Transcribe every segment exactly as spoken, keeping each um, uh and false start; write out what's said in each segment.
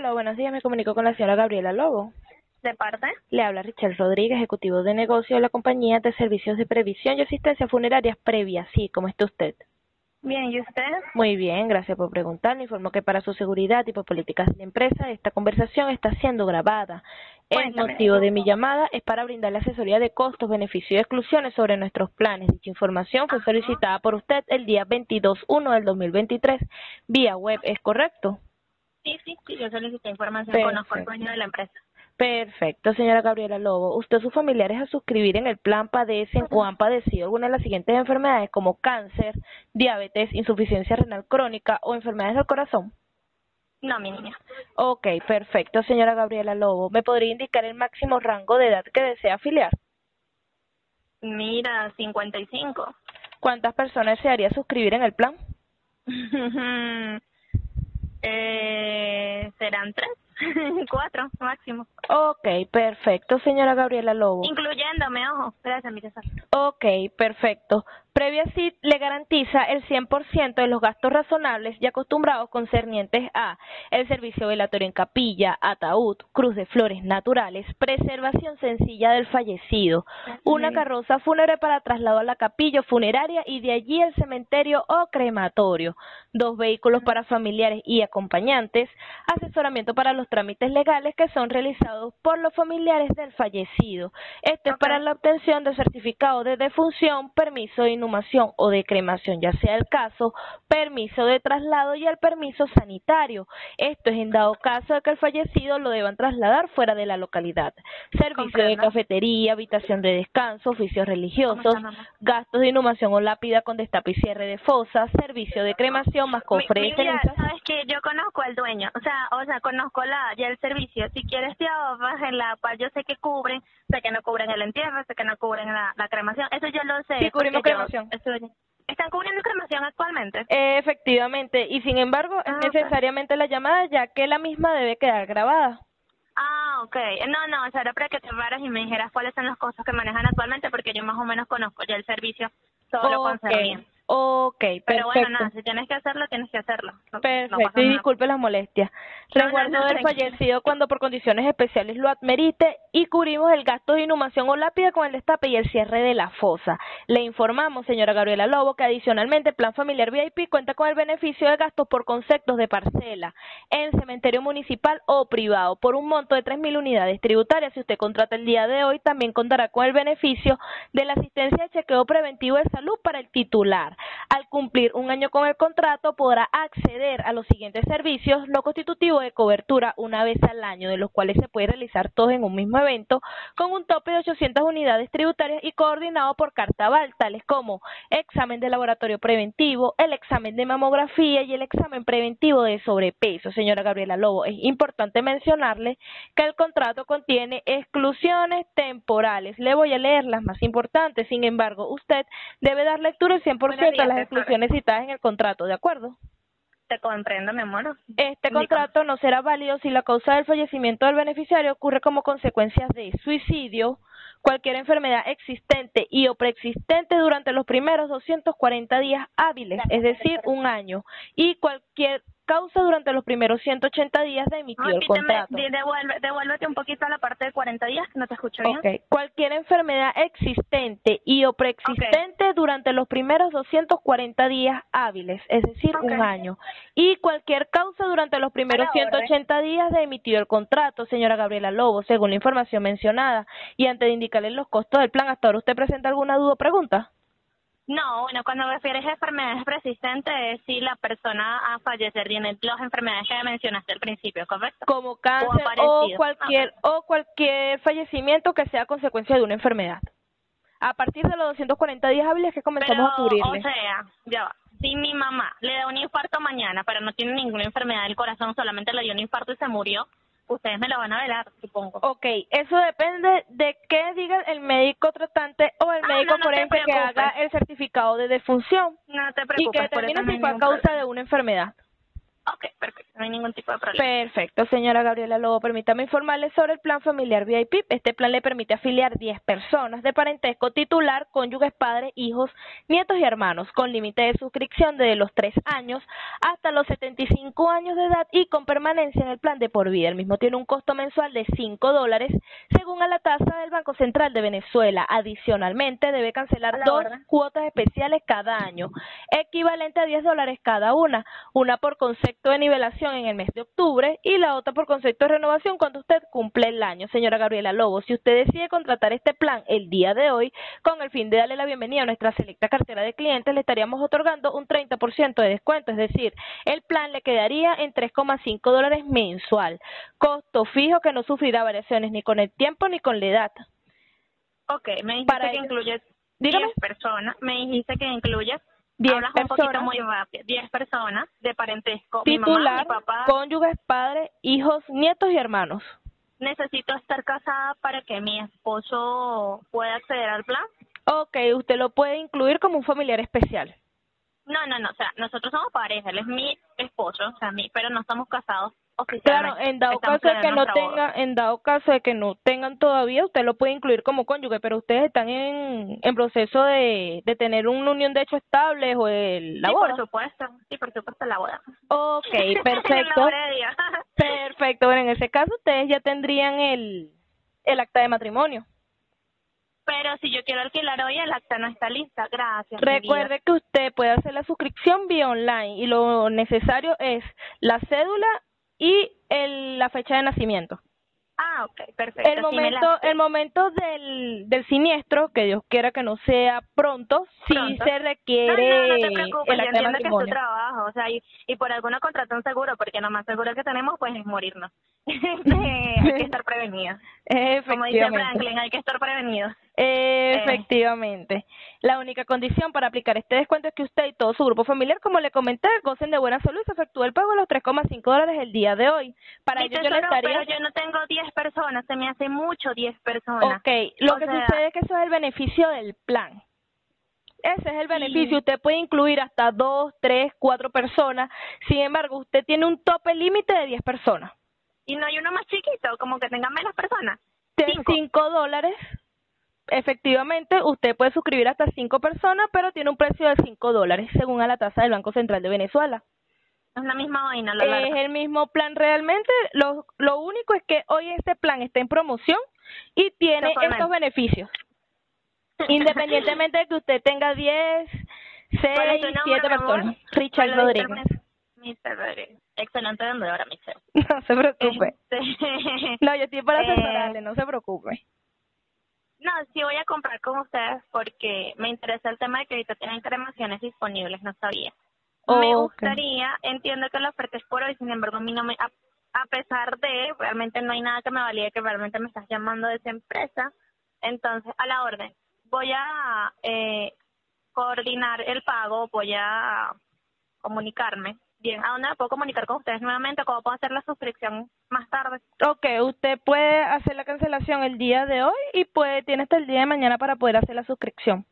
Hola, buenos días. Me comunico con la señora Gabriela Lobo. ¿De parte? Le habla Richel Rodríguez, ejecutivo de negocio de la compañía de servicios de previsión y asistencia funeraria previa. Sí, ¿cómo está usted? Bien, ¿y usted? Muy bien, gracias por preguntar. Le informo que para su seguridad y por políticas de la empresa, esta conversación está siendo grabada. El Cuéntame. motivo de mi llamada es para brindarle asesoría de costos, beneficios y exclusiones sobre nuestros planes. Dicha información fue solicitada por usted el día veintidós de enero del dos mil veintitrés vía web, ¿es correcto? Sí, sí, sí, yo solicité información, Perfecto. conozco al dueño de la empresa. Perfecto, señora Gabriela Lobo. ¿Usted o sus familiares a suscribir en el plan padecen o han padecido alguna de las siguientes enfermedades como cáncer, diabetes, insuficiencia renal crónica o enfermedades del corazón? No, mi niña. Ok, perfecto, señora Gabriela Lobo. ¿Me podría indicar el máximo rango de edad que desea afiliar? Mira, cincuenta y cinco. ¿Cuántas personas desearía suscribir en el plan? eh, ¿Serán tres? Cuatro, máximo. Ok, perfecto, señora Gabriela Lobo. Incluyéndome, ojo. Gracias, mi tesoro. Ok, perfecto. Previa C I T le garantiza el cien por ciento de los gastos razonables y acostumbrados concernientes a el servicio velatorio en capilla, ataúd, cruz de flores naturales, preservación sencilla del fallecido, una carroza fúnebre para traslado a la capilla funeraria y de allí al cementerio o crematorio, dos vehículos para familiares y acompañantes, asesoramiento para los trámites legales que son realizados por los familiares del fallecido. Esto es para la obtención de certificado de defunción, permiso de inhumación o de cremación, ya sea el caso, permiso de traslado y el permiso sanitario. Esto es en dado caso de que el fallecido lo deban trasladar fuera de la localidad. Servicio Comprendo. de cafetería, habitación de descanso, oficios religiosos, gastos de inhumación o lápida con destape y cierre de fosa, servicio de cremación más cofre de Mira, cenizas. sabes que yo conozco al dueño, o sea, o sea, conozco la ya el servicio. Si quieres te ahorras en la cual yo sé que cubren, sé que no cubren el entierro, sé que no cubren la, la cremación. Eso yo lo sé. Sí, cubrimos porque yo cremación. estoy- ¿Están cubriendo cremación actualmente? Eh, efectivamente, y sin embargo Ah, es ok. necesariamente la llamada ya que la misma debe quedar grabada. Ah, ok. No, no, o sea, era para que te hablaras y me dijeras cuáles son los costos que manejan actualmente, porque yo más o menos conozco ya el servicio, todo lo Ok, concerniente. ok, Pero bueno, perfecto. nada, si tienes que hacerlo, tienes que hacerlo. No, no Perfecto, pasa y nada. disculpe las molestias. No, no, Resguardo no, del tranquila. fallecido cuando por condiciones especiales lo admerite y cubrimos el gasto de inhumación o lápida con el destape y el cierre de la fosa. Le informamos, señora Gabriela Lobo, que adicionalmente el Plan Familiar V I P cuenta con el beneficio de gastos por conceptos de parcela en cementerio municipal o privado por un monto de tres mil unidades tributarias. Si usted contrata el día de hoy, también contará con el beneficio de la asistencia de chequeo preventivo de salud para el titular. Al cumplir un año con el contrato, podrá acceder a los siguientes servicios no constitutivos de cobertura una vez al año, de los cuales se puede realizar todos en un mismo evento, con un tope de ochocientas unidades tributarias y coordinado por carta aval, tales como examen de laboratorio preventivo, el examen de mamografía y el examen preventivo de sobrepeso. Señora Gabriela Lobo, es importante mencionarle que el contrato contiene exclusiones temporales. Le voy a leer las más importantes, sin embargo, usted debe dar lectura al cien por ciento a las exclusiones citadas en el contrato, ¿de acuerdo? Te comprendo, mi amor. Este Dígame. contrato no será válido si la causa del fallecimiento del beneficiario ocurre como consecuencia de suicidio, cualquier enfermedad existente y o preexistente durante los primeros doscientos cuarenta días hábiles, es decir, un año, y cualquier causa durante los primeros ciento ochenta días de emitido el Repíteme, contrato. di- devuelve, devuélvete un poquito a la parte de cuarenta días, que no te escucho bien. Ok, cualquier enfermedad existente y o preexistente durante los primeros doscientos cuarenta días hábiles, es decir, Ok. un año, y cualquier causa durante los primeros A la ciento orden. ochenta días de emitido el contrato, señora Gabriela Lobo, según la información mencionada. Y antes de indicarle los costos del plan, ¿hasta ahora usted presenta alguna duda o pregunta? No, bueno, cuando refieres a enfermedades persistentes es si la persona a fallecer tiene las enfermedades que mencionaste al principio, ¿correcto? Como O cáncer ha o padecido. cualquier Ok. o cualquier fallecimiento que sea consecuencia de una enfermedad. A partir de los doscientos cuarenta días hábiles que comenzamos Pero, a cubrirle. o sea, ya va. Si mi mamá le da un infarto mañana, pero no tiene ninguna enfermedad del corazón, solamente le dio un infarto y se murió, ustedes me la van a velar, supongo. Ok, eso depende de qué diga el médico tratante o el Ah, médico no, no te forense que preocupes. haga el certificado de defunción No te y que preocupes, por eso determine no si hay fue a ningún causa problema. de una enfermedad. Ok, perfecto, no hay ningún tipo de problema. Perfecto, señora Gabriela Lobo. Permítame informarle sobre el plan familiar V I P. Este plan le permite afiliar diez personas de parentesco titular, cónyuges, padres, hijos, nietos y hermanos, con límite de suscripción desde los tres años hasta los setenta y cinco años de edad y con permanencia en el plan de por vida. El mismo tiene un costo mensual de cinco dólares según a la tasa del Banco Central de Venezuela. Adicionalmente, debe cancelar dos orden. cuotas especiales cada año, equivalente a diez dólares cada una, una por concepto de nivelación en el mes de octubre y la otra por concepto de renovación cuando usted cumple el año. Señora Gabriela Lobo, si usted decide contratar este plan el día de hoy, con el fin de darle la bienvenida a nuestra selecta cartera de clientes, le estaríamos otorgando un treinta por ciento de descuento, es decir, el plan le quedaría en tres coma cinco dólares mensual, costo fijo que no sufrirá variaciones ni con el tiempo ni con la edad. Ok, me dijiste Para que ello, incluye dígame. diez personas, me dijiste que incluye, diez hablas un poquito personas, muy rápido, diez personas de parentesco, mi mamá, titular, mi papá. cónyuges, padres, hijos, nietos y hermanos. Necesito estar casada para que mi esposo pueda acceder al plan. Ok, usted lo puede incluir como un familiar especial. No, no, no, o sea, nosotros somos pareja, él es mi esposo, o sea, mi, pero no estamos casados Claro, oficialmente. en dado Estamos caso de que planeando no nuestra boda. tenga, en dado caso de que no tengan todavía, usted lo puede incluir como cónyuge, pero ustedes están en, en proceso de, de tener una unión de hecho estable o el, la Sí, boda. por supuesto, sí, por supuesto, la boda. Ok, La perfecto. boda de Dios. Perfecto, bueno, en ese caso ustedes ya tendrían el, el acta de matrimonio. Pero si yo quiero alquilar hoy, el acta no está lista. Gracias, mi vida. Recuerde que usted puede hacer la suscripción vía online y lo necesario es la cédula y el, la fecha de nacimiento. Ah, ok, perfecto. El Sí me momento, la... el momento del, del siniestro, que Dios quiera que no sea pronto, sí Pronto. se No, no, requiere no te preocupes, el yo acta de entiendo que es tu matrimonio. trabajo, o sea, y, y por alguna contrata un seguro, porque lo más seguro que tenemos, pues, es morirnos. Hay que estar prevenidos. Como dice Efectivamente. Franklin, hay que estar prevenidos. Efectivamente. La única condición para aplicar este descuento es que usted y todo su grupo familiar, como le comenté, gocen de buena salud y se efectúe el pago de los tres coma cinco dólares el día de hoy. Para Mi ello yo le tesoro, estaría... pero yo no tengo diez personas, se me hace mucho diez personas. Ok, lo O que sea, sucede es que eso es el beneficio del plan. Ese es el beneficio. y, Usted puede incluir hasta dos, tres, cuatro personas. Sin embargo, usted tiene un tope límite de diez personas. y no hay uno más chiquito, como que tenga menos personas. De Cinco. cinco dólares, efectivamente, usted puede suscribir hasta cinco personas, pero tiene un precio de cinco dólares, según a la tasa del Banco Central de Venezuela. Es la misma vaina, la Es larga. el mismo plan realmente. Lo, lo único es que hoy este plan está en promoción y tiene Casualmente. estos beneficios. Independientemente de que usted tenga diez, ¿Cuál es tu seis, nombre, siete mi amor? personas. Richard Me lo dice Rodríguez. mister Rodríguez. Excelente vendedora, mister. No se preocupe. Este, No, yo estoy para eh, asesorarle, no se preocupe. no, sí voy a comprar con ustedes porque me interesa el tema de que ahorita tienen cremaciones disponibles, no sabía. Me Ok. gustaría, entiendo que la oferta es por hoy, sin embargo, a mí no me, a, a pesar de, realmente no hay nada que me valide que realmente me estás llamando de esa empresa, entonces, a la orden, voy a eh, coordinar el pago, voy a comunicarme. Bien, ¿a dónde me puedo comunicar con ustedes nuevamente? ¿Cómo puedo hacer la suscripción más tarde? Ok, usted puede hacer la cancelación el día de hoy y puede tiene hasta el día de mañana para poder hacer la suscripción.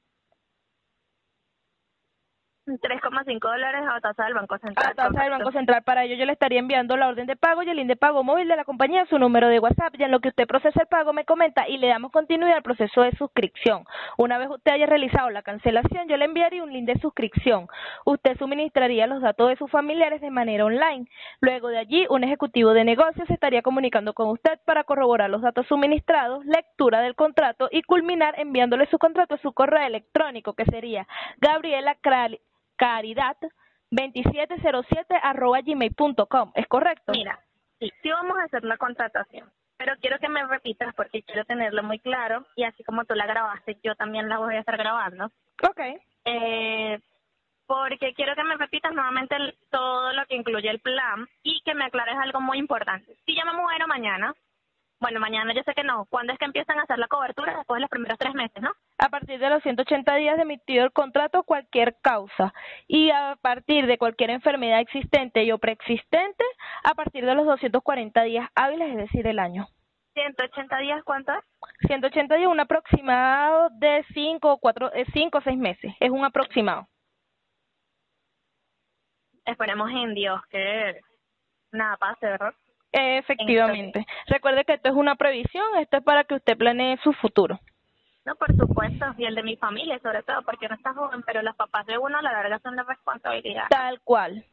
tres coma cinco dólares a tasa del Banco A Central. la tasa del Correcto. Banco Central. Para ello yo le estaría enviando la orden de pago y el link de pago móvil de la compañía, su número de WhatsApp, y en lo que usted procesa el pago me comenta y le damos continuidad al proceso de suscripción. Una vez usted haya realizado la cancelación, yo le enviaría un link de suscripción. Usted suministraría los datos de sus familiares de manera online. Luego de allí, un ejecutivo de negocios se estaría comunicando con usted para corroborar los datos suministrados, lectura del contrato y culminar enviándole su contrato a su correo electrónico, que sería Gabriela Crali caridad veintisiete cero siete arroba gmail punto com, ¿es correcto? Mira, sí, sí vamos a hacer la contratación, pero quiero que me repitas porque quiero tenerlo muy claro y así como tú la grabaste, yo también la voy a estar grabando. Ok. Eh, porque quiero que me repitas nuevamente el- todo lo que incluye el plan y que me aclares algo muy importante. Si yo me muero mañana, bueno, mañana yo sé que no, ¿cuándo es que empiezan a hacer la cobertura? Después de los primeros tres meses, ¿no? A partir de los ciento ochenta días de emitido el contrato, cualquier causa. Y a partir de cualquier enfermedad existente y o preexistente, a partir de los doscientos cuarenta días hábiles, es decir, el año. ciento ochenta días, ¿cuánto es? ciento ochenta días, un aproximado de cinco o cuatro, cinco o seis meses. Es un aproximado. esperemos en Dios que nada pase, ¿verdad? Eh, efectivamente. Recuerde que esto es una previsión, esto es para que usted planee su futuro. No, por supuesto, y el de mi familia, sobre todo, porque no está joven, pero los papás de uno a la larga son de responsabilidad. Tal cual.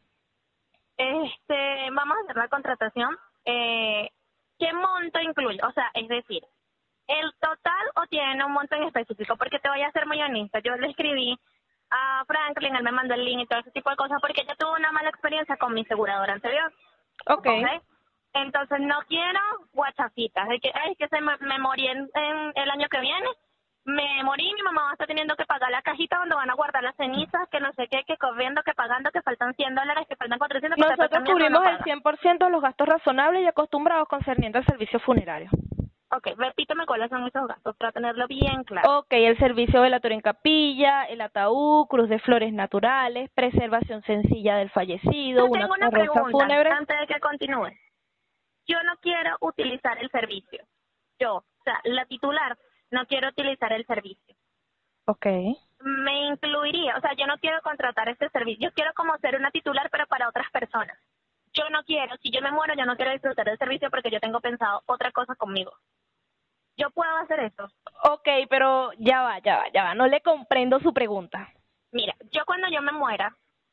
Este, vamos a hacer la contratación. Eh, ¿Qué monto incluye? O sea, es decir, ¿el total o tiene un monto en específico? Porque te voy a ser muy honesta, yo le escribí a Franklin, él me mandó el link y todo ese tipo de cosas porque yo tuve una mala experiencia con mi aseguradora anterior. Ok. ¿Okay? Entonces no quiero guachafitas, de que, ay, que se me, me morí en, en el año que viene, me morí, mi mamá va a estar teniendo que pagar la cajita donde van a guardar las cenizas, que no sé qué, que corriendo, que pagando, que faltan cien dólares, que faltan cuatrocientos. Nosotros cubrimos el cien por ciento de los gastos razonables y acostumbrados concernientes al servicio funerario. Ok, repíteme cuáles son esos gastos para tenerlo bien claro. Ok, el servicio velatorio en capilla, el ataúd, cruz de flores naturales, preservación sencilla del fallecido, Yo una tengo una carroza pregunta fúnebre. antes de que continúe. Yo no quiero utilizar el servicio. Yo, o sea, la titular, no quiero utilizar el servicio. Ok. Me incluiría, o sea, yo no quiero contratar este servicio. Yo quiero como ser una titular, pero para otras personas. Yo no quiero, si yo me muero, yo no quiero disfrutar del servicio porque yo tengo pensado otra cosa conmigo. ¿Yo puedo hacer eso? Ok, pero ya va, ya va, ya va. No le comprendo su pregunta. Mira, yo cuando yo me muera,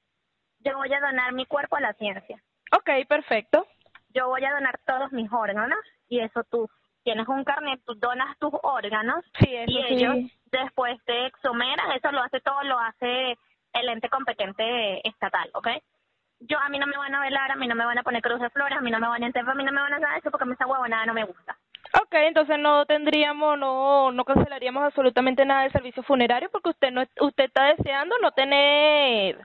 yo voy a donar mi cuerpo a la ciencia. Ok, perfecto. Yo voy a donar todos mis órganos y eso tú tienes un carnet, tú donas tus órganos Sí, eso y sí. ellos después te exoneran, eso lo hace todo, lo hace el ente competente estatal, ¿ok? Yo, a mí no me van a velar, a mí no me van a poner cruz de flores, a mí no me van a enterrar, a mí no me van a hacer eso porque a mí esa huevonada no me gusta. Ok, entonces no tendríamos, no, no cancelaríamos absolutamente nada del servicio funerario porque usted no, usted está deseando no tener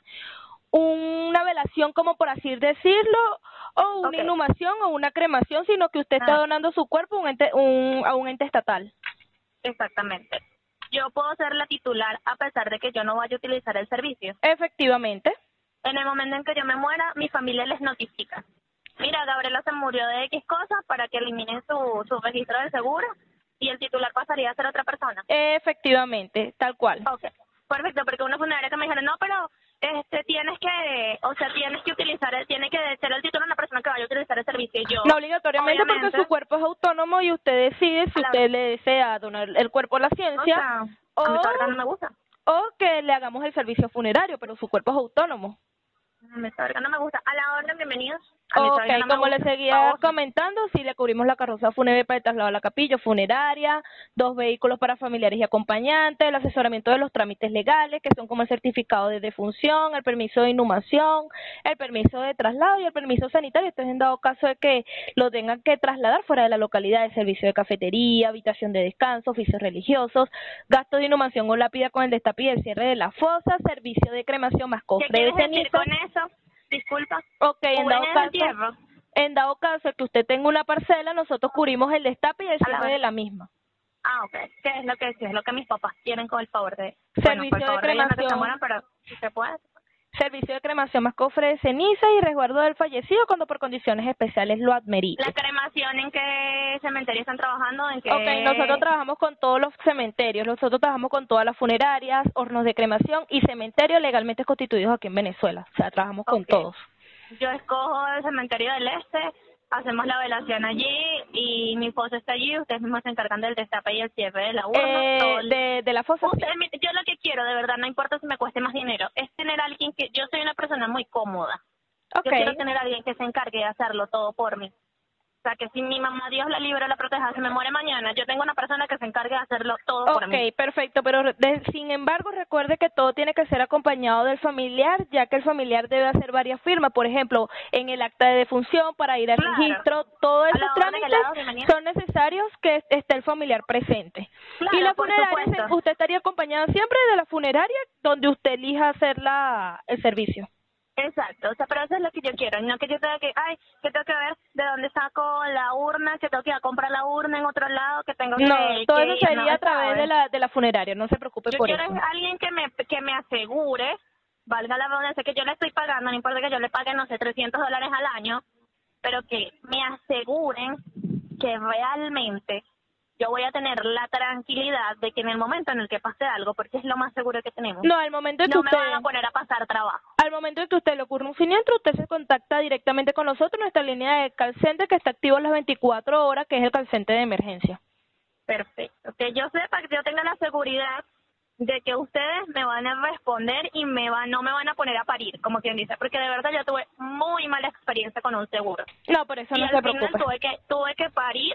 una velación, como por así decirlo, o una Okay. inhumación o una cremación, sino que usted está Ah. donando su cuerpo a un ente, un, a un ente estatal. Exactamente. Yo puedo ser la titular a pesar de que yo no vaya a utilizar el servicio. Efectivamente. En el momento en que yo me muera, mi familia les notifica. Mira, Gabriela se murió de X cosas para que eliminen su, su registro de seguro y el titular pasaría a ser otra persona. Efectivamente, tal cual. Ok, perfecto, porque una funeraria que me dijeron, no, pero este tienes que, o sea, tienes que utilizar, el, tiene que ser el titular una persona que vaya a utilizar el servicio. Y yo, No obligatoriamente porque su cuerpo es autónomo y usted decide si usted le desea donar el cuerpo a la ciencia, o, sea, o, a mi órgano no me gusta. o que le hagamos el servicio funerario, pero su cuerpo es autónomo. Mi órgano no me gusta. A la orden, bienvenidos. Ok, como le seguía comentando, sí le cubrimos la carroza fúnebre para el traslado a la capilla funeraria, dos vehículos para familiares y acompañantes, el asesoramiento de los trámites legales, que son como el certificado de defunción, el permiso de inhumación, el permiso de traslado y el permiso sanitario. Esto es en dado caso de que lo tengan que trasladar fuera de la localidad, el servicio de cafetería, habitación de descanso, oficios religiosos, gasto de inhumación o lápida con el destape y el cierre de la fosa, servicio de cremación más cofre de ceniza. ¿Qué quieres decir con eso? Disculpa. Ok, en dado caso, entierro? en dado caso que usted tenga una parcela, nosotros cubrimos el destape y el cierre de la misma. Ah, ok. ¿Qué es lo que sí, es lo que mis papás quieren con el favor de... Servicio bueno, por favor de cremación. De mueran, pero si se puede. Servicio de cremación más cofre de ceniza y resguardo del fallecido cuando por condiciones especiales lo admerite. ¿La cremación en qué cementerio están trabajando? ¿En qué... Ok, nosotros trabajamos con todos los cementerios, nosotros trabajamos con todas las funerarias, hornos de cremación y cementerios legalmente constituidos aquí en Venezuela. O sea, trabajamos con okay. todos. Yo escojo el cementerio del Este, hacemos la velación allí y mi fosa está allí, ustedes mismos se encargan del destape y el cierre de la urna. Eh, el... de, de la fosa. Usted, sí. Yo lo que quiero, de verdad, no importa si me cueste más dinero, es tener a alguien que... Yo soy una persona muy cómoda. Okay. Yo quiero tener a alguien que se encargue de hacerlo todo por mí. O sea, que si mi mamá, Dios la libre, la proteja, se me muere mañana, yo tengo una persona que se encargue de hacerlo todo okay, por mí. Ok, perfecto, pero de, sin embargo recuerde que todo tiene que ser acompañado del familiar, ya que el familiar debe hacer varias firmas, por ejemplo, en el acta de defunción, para ir al claro. registro, todos esos trámites son necesarios que esté el familiar presente. Claro, y la funeraria, usted estaría acompañada siempre de la funeraria donde usted elija hacer la, el servicio. Exacto, o sea, pero eso es lo que yo quiero, no que yo tenga que, ay, que tengo que ver de dónde saco la urna, que tengo que ir a comprar la urna en otro lado, que tengo que... No, todo que, eso sería no, a través de la de la funeraria, no se preocupe yo por eso. Yo quiero alguien que me, que me asegure, valga la redundancia, que yo le estoy pagando, no importa que yo le pague, no sé, trescientos dólares al año, pero que me aseguren que realmente yo voy a tener la tranquilidad de que en el momento en el que pase algo, porque es lo más seguro que tenemos, No, al momento de que no usted... me van a poner a pasar trabajo. Al momento de que usted le ocurra un siniestro, usted se contacta directamente con nosotros, nuestra línea de call center que está activa las veinticuatro horas, que es el call center de emergencia. Perfecto. Que yo sepa, que yo tenga la seguridad de que ustedes me van a responder y me van, no me van a poner a parir, como quien dice, porque de verdad yo tuve muy mala experiencia con un seguro. No, por eso y no al se final preocupe. tuve que, tuve que parir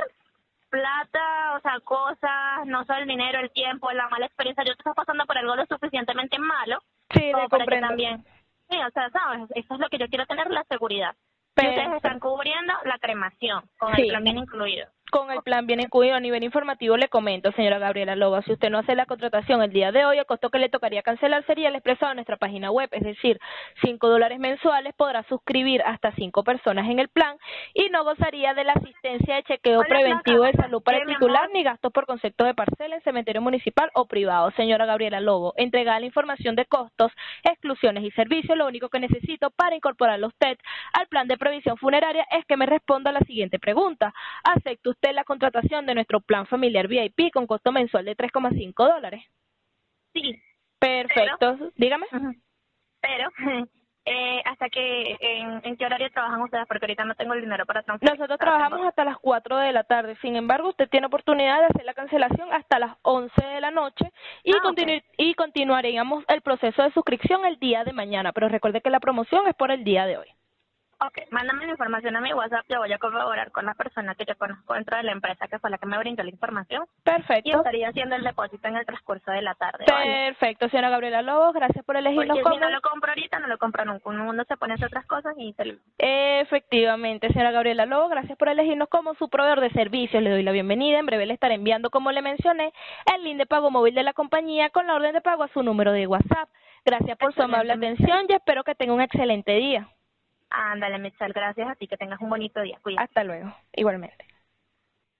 plata, o sea, cosas, no solo el dinero, el tiempo, la mala experiencia. Yo te estoy pasando por algo lo suficientemente malo Sí, como le para que comprendo. también, sí, o sea, sabes, eso es lo que yo quiero tener, la seguridad. Y Pero, ustedes están cubriendo la cremación, con Sí. el plan bien incluido. Con el plan bien incluido a nivel informativo le comento, señora Gabriela Loba, si usted no hace la contratación el día de hoy, el costo que le tocaría cancelar sería el expresado en nuestra página web, es decir, cinco dólares mensuales, podrá suscribir hasta cinco personas en el plan y no gozaría de la asistencia de chequeo Hola, preventivo Blanca. de salud para Eh, el mi titular amor. ni gastos por concepto de parcela en cementerio municipal o privado. Señora Gabriela Lobo, entregada la información de costos, exclusiones y servicios, lo único que necesito para incorporarlo a usted al plan de previsión funeraria es que me responda a la siguiente pregunta. ¿Acepta usted la contratación de nuestro plan familiar V I P con costo mensual de tres coma cinco dólares? Sí, Perfecto, dígame. ujú, pero eh, hasta que, en, ¿en qué horario trabajan ustedes? Porque ahorita no tengo el dinero para transferir. Nosotros trabajamos hasta las cuatro de la tarde, sin embargo, usted tiene oportunidad de hacer la cancelación hasta las once de la noche y, Ah, ok. continu- y continuaríamos el proceso de suscripción el día de mañana, pero recuerde que la promoción es por el día de hoy. Ok, mándame la información a mi WhatsApp, yo voy a corroborar con la persona que yo conozco dentro de la empresa que fue la que me brindó la información y Perfecto. estaría haciendo el depósito en el transcurso de la tarde, ¿vale? Perfecto, señora Gabriela Lobos, gracias por elegirnos Porque como... si no lo compro ahorita, no lo compro nunca. Uno se pone a hacer otras cosas y se lo... Efectivamente, señora Gabriela Lobos, gracias por elegirnos como su proveedor de servicios. Le doy la bienvenida. En breve le estaré enviando, como le mencioné, el link de pago móvil de la compañía con la orden de pago a su número de WhatsApp. Gracias por su amable Excelente, atención y espero que tenga un excelente día. Ándale, Michelle, gracias a ti, que tengas un bonito día. Cuídate. Hasta luego, igualmente.